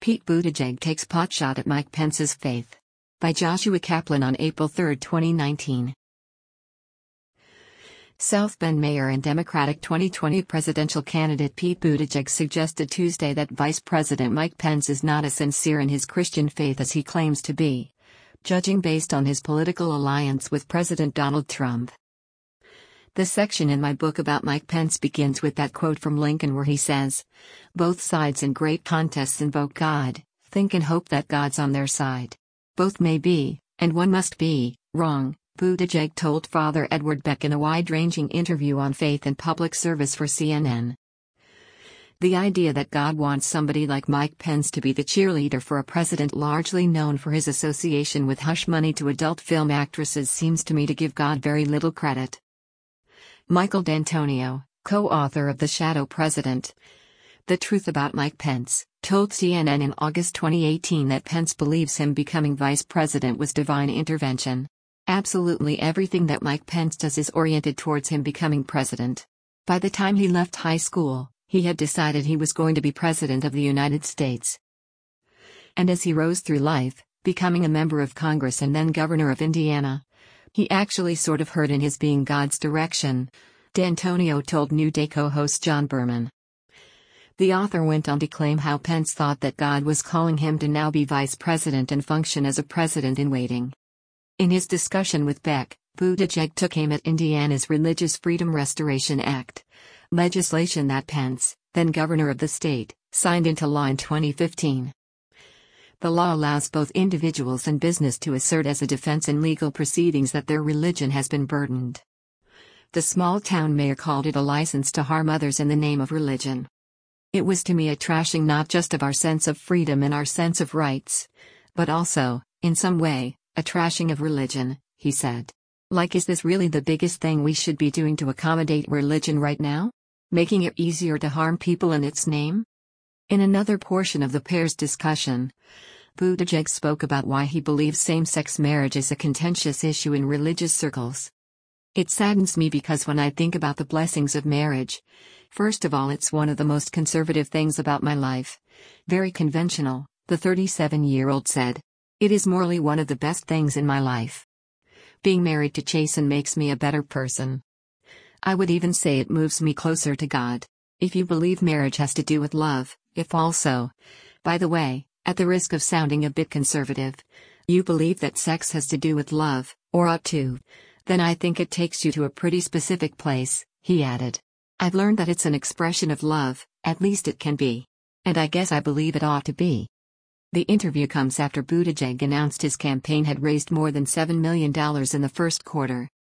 Pete Buttigieg takes potshot at Mike Pence's faith. By Joshua Kaplan on April 3, 2019. South Bend Mayor and Democratic 2020 presidential candidate Pete Buttigieg suggested Tuesday that Vice President Mike Pence is not as sincere in his Christian faith as he claims to be, judging based on his political alliance with President Donald Trump. The section in my book about Mike Pence begins with that quote from Lincoln where he says, "Both sides in great contests invoke God, think and hope that God's on their side. Both may be, and one must be, wrong," Buttigieg told Father Edward Beck in a wide-ranging interview on faith and public service for CNN. The idea that God wants somebody like Mike Pence to be the cheerleader for a president largely known for his association with hush money to adult film actresses seems to me to give God very little credit. Michael D'Antonio, co-author of The Shadow President, The Truth About Mike Pence, told CNN in August 2018 that Pence believes him becoming vice president was divine intervention. Absolutely everything that Mike Pence does is oriented towards him becoming president. By the time he left high school, he had decided he was going to be president of the United States. And as he rose through life, becoming a member of Congress and then governor of Indiana, he actually sort of heard in his being God's direction, D'Antonio told New Day co-host John Berman. The author went on to claim how Pence thought that God was calling him to now be vice president and function as a president in waiting. In his discussion with Beck, Buttigieg took aim at Indiana's Religious Freedom Restoration Act, legislation that Pence, then governor of the state, signed into law in 2015. The law allows both individuals and business to assert as a defense in legal proceedings that their religion has been burdened. The small-town mayor called it a license to harm others in the name of religion. "It was to me a trashing not just of our sense of freedom and our sense of rights, but also, in some way, a trashing of religion," he said. Like, is this really the biggest thing we should be doing to accommodate religion right now? Making it easier to harm people in its name? In another portion of the pair's discussion, Buttigieg spoke about why he believes same-sex marriage is a contentious issue in religious circles. "It saddens me because when I think about the blessings of marriage, first of all, it's one of the most conservative things about my life. Very conventional," the 37-year-old said. "It is morally one of the best things in my life. Being married to Chasen makes me a better person. I would even say it moves me closer to God. If you believe marriage has to do with love, if also, by the way, at the risk of sounding a bit conservative, you believe that sex has to do with love, or ought to, then I think it takes you to a pretty specific place," he added. "I've learned that it's an expression of love, at least it can be. And I guess I believe it ought to be." The interview comes after Buttigieg announced his campaign had raised more than $7 million in the first quarter,